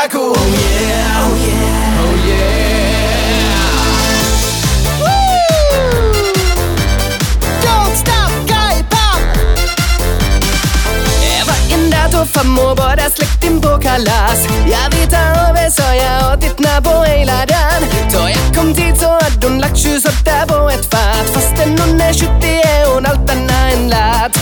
Kaku. Oh yeah, oh yeah, oh yeah. Woo! Don't stop, K-pop! Varje dag och farmor bara släckt in på kalas. Jag vill ta över så jag åt tittna på hela dagen. Då jag kom dit så hade hon lagt 28 på ett fat. Fastän hon är 70 är hon allt annat än lat.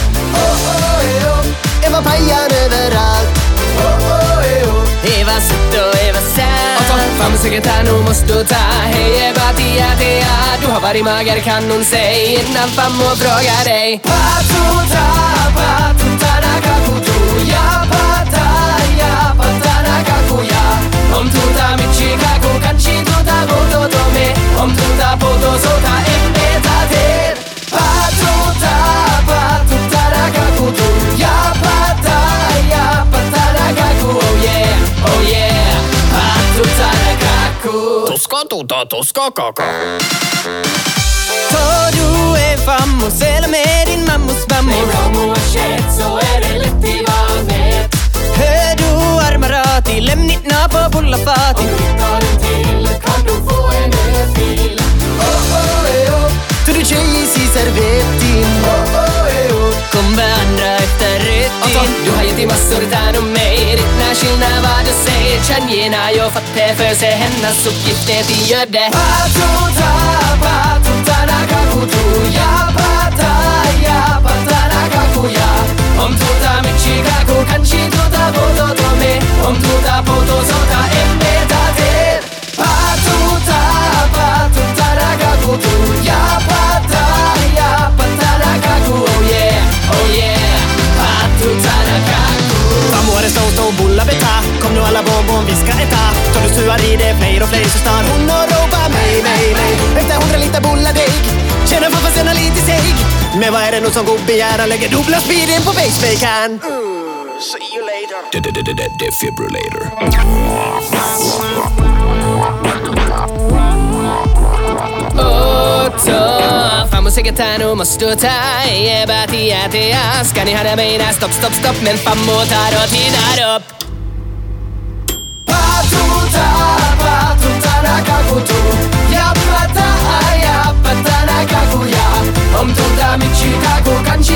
Eva pajar överallt. Eva sitt och Eva sär. Fammusiketär nu måste du ta. Hej Eva tia. Du har varit mager kan hon säga innan farmor frågar dig. Patuta nakakutu. Ja pata nakakuya. Om tuta michi kaku kanchi tuta boto tome. Om tuta boto sota embeta ter. Patuta nakakutu. Ja pata nakaku. Oh yeah, patuta nakaku. Toska kaka. Tar du en famos eller med din mammos mammor? Med Ramo och shit så är det lätt i vannet. Hör du armarat i lämnitna på bullafat? Om du tar en till kan du få en örfil. Så du tjejis i servettin. Kom beandra efter rättin. Du har gett i massor där om mig. Rittna skillnad vad du säger. Tjänjerna jag fått det för sig. Hennes uppgift är att gör det. Patuta nakakutu. Ja pata nakakuya. Om tuta michi kaku kanchi tuta boto tome. Om tuta boto sota embeta ter. Patuta nakakutu. Ja pata nakaku. Oh yeah, patuta nakaku. Famore stå och bulla beta. Kom nu alla bonbon, vi ska äta. Tar du suar i det, fler och fler så står hon och ropar mig. Efter 100 liter bulladeg. Känner för sen lite seg. Men vad är det nu som god begära? Lägger dubbla speeden på facebaken. See you later. Defibrillator. Fammusiketär nu måste du ta. Eba tia. Ska ni höra mig där? Stopp. Men fammo tar och tittar upp. Patuta nakakutu. Ja pata nakakuya. Om tuta michi kaku kanchi